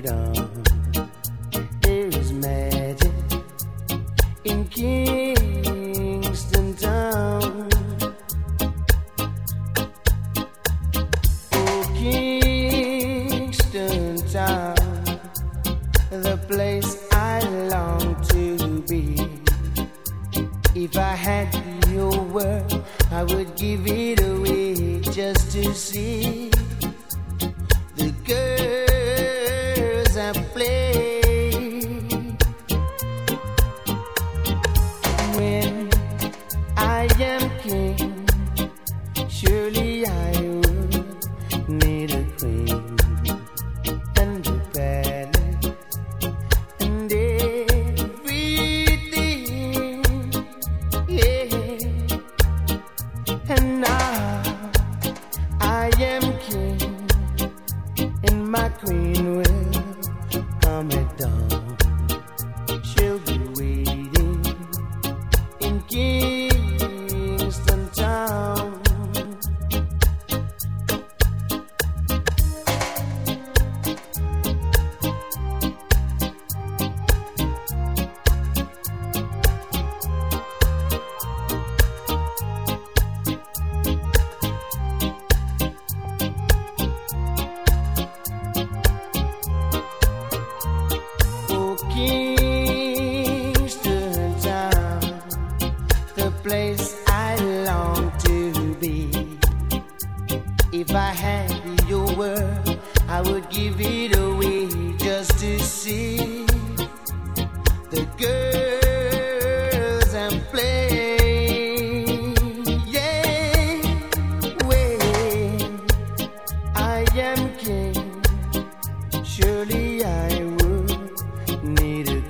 it on. There is magic in Kingston town. Oh, Kingston town, the place I long to be. If I had your word, I would give it away just to see the girls I play. When I am king, surely I would need a queen and a palace and everything, yeah. And now I am king, and my queen will come at dawn. She'll be waiting in Kingston town. Oh, Kingston town, the place I long to be. If I had your word, I would give it away just to see the girls and play. Yeah, when I am king, surely I would need a